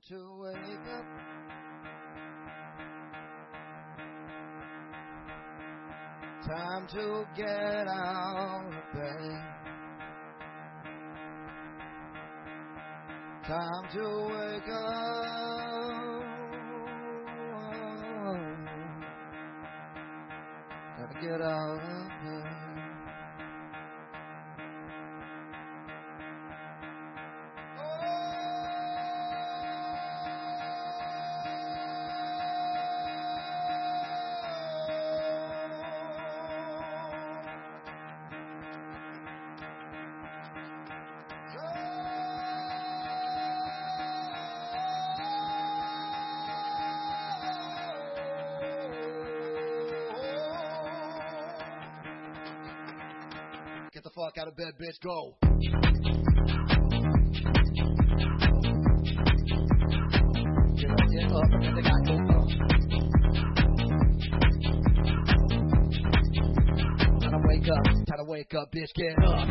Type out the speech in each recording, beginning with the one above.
to wake up. Time to get out of bed. Time to wake up. Gotta get out of bed. Get the fuck out of bed, bitch. Go. Get up, and they got go up. Time to wake up, bitch. Get up.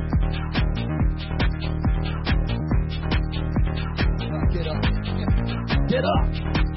Get up. Get up.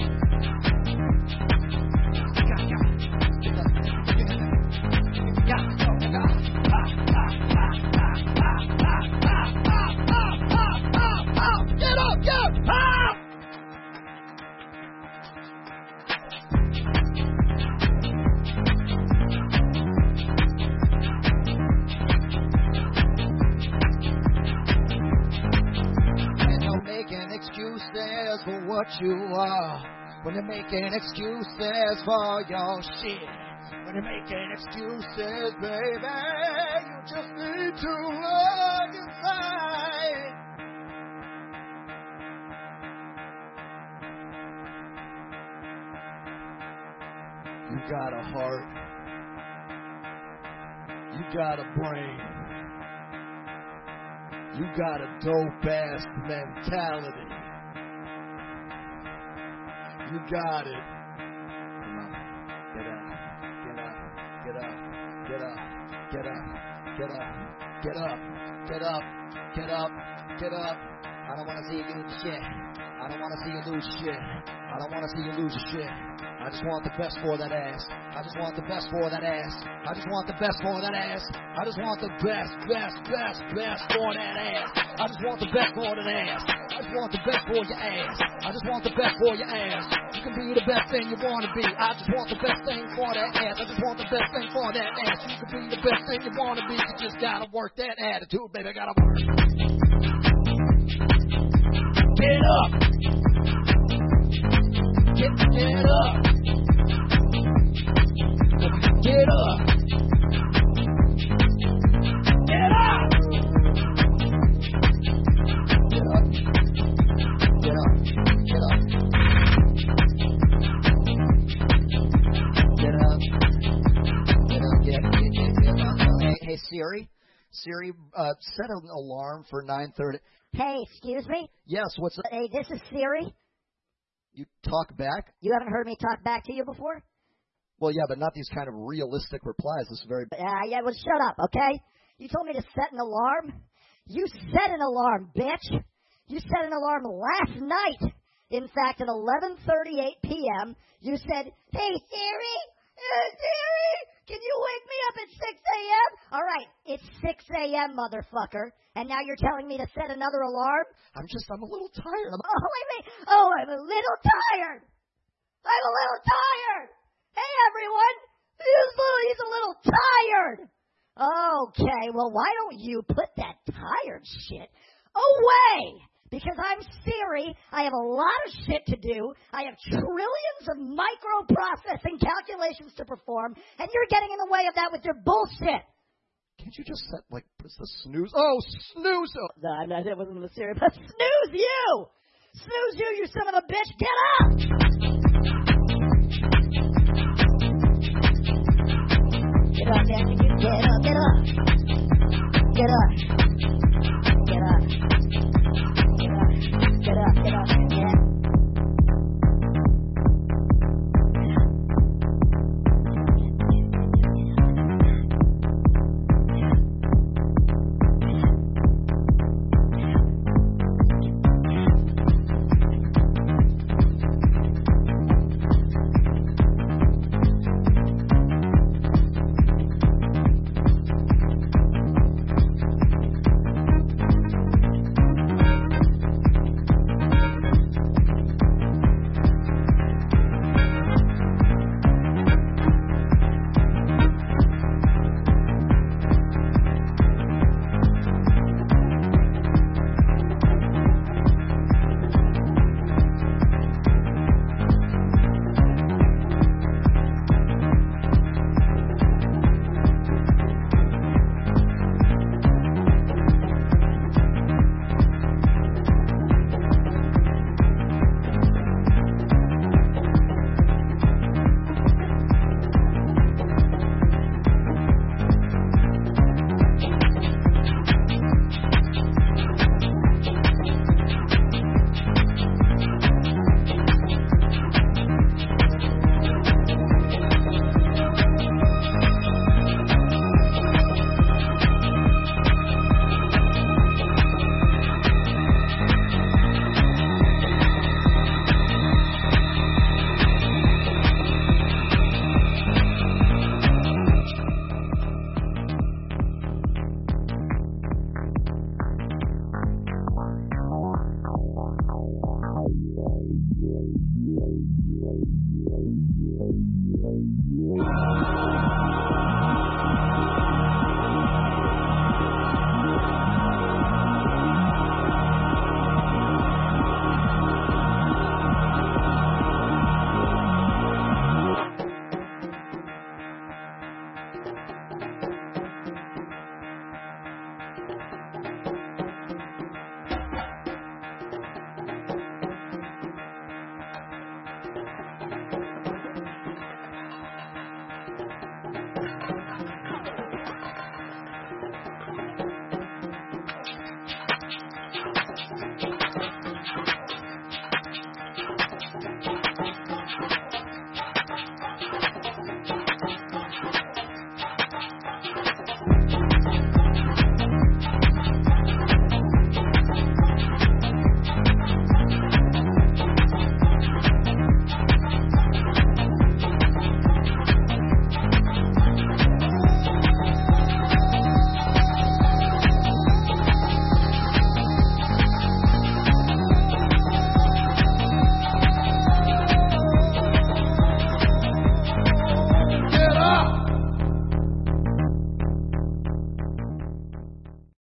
For what you are, when you're making excuses for your shit, when you're making excuses, baby, you just need to look inside. You got a heart, you got a brain, you got a dope ass mentality. You got it. Come on. Get up. Get up. Get up. Get up. Get up. Get up. Get up. Get up. Get up. Get up. I don't want to see you lose shit. I don't want to see you lose shit. I don't want to see you lose shit. I just want the best for that ass. I just want the best for that ass. I just want the best for that ass. I just want the best for that ass. I just want the best for that ass. I just want the best for your ass. I just want the best for your ass. You can be the best thing you want to be. I just want the best thing for that ass. I just want the best thing for that ass. You can be the best thing you want to be. You just gotta work that attitude, baby. Gotta work. Get up. Get up. Get up. Get up. Get up. Get up. Get up. Get up. Get up. Get up. Hey Siri. Siri, set an alarm for 9:30. Hey, excuse me? Yes, what's up? Hey, this is Siri. You talk back? You haven't heard me talk back to you before? Well, yeah, but not these kind of realistic replies. This is very... Yeah, well, shut up, okay? You told me to set an alarm. You set an alarm, bitch. You set an alarm last night. In fact, at 11:38 p.m., you said, hey, Siri, Siri, can you wake me up at 6 a.m.? All right, it's 6 a.m., motherfucker. And now you're telling me to set another alarm? I'm a little tired. I'm a little tired. I'm a little tired. Hey, everyone. He's a little tired. Okay, well, why don't you put that tired shit away? Because I'm Siri. I have a lot of shit to do. I have trillions of microprocessing calculations to perform, and you're getting in the way of that with your bullshit. Can't you just set, what's the snooze? Oh, snooze! Oh. No, that wasn't the Siri, but snooze you! Snooze you, you son of a bitch! Get up! Get up, man. Get up, get up. Get up. Get up. Get up. Get up, get up, man.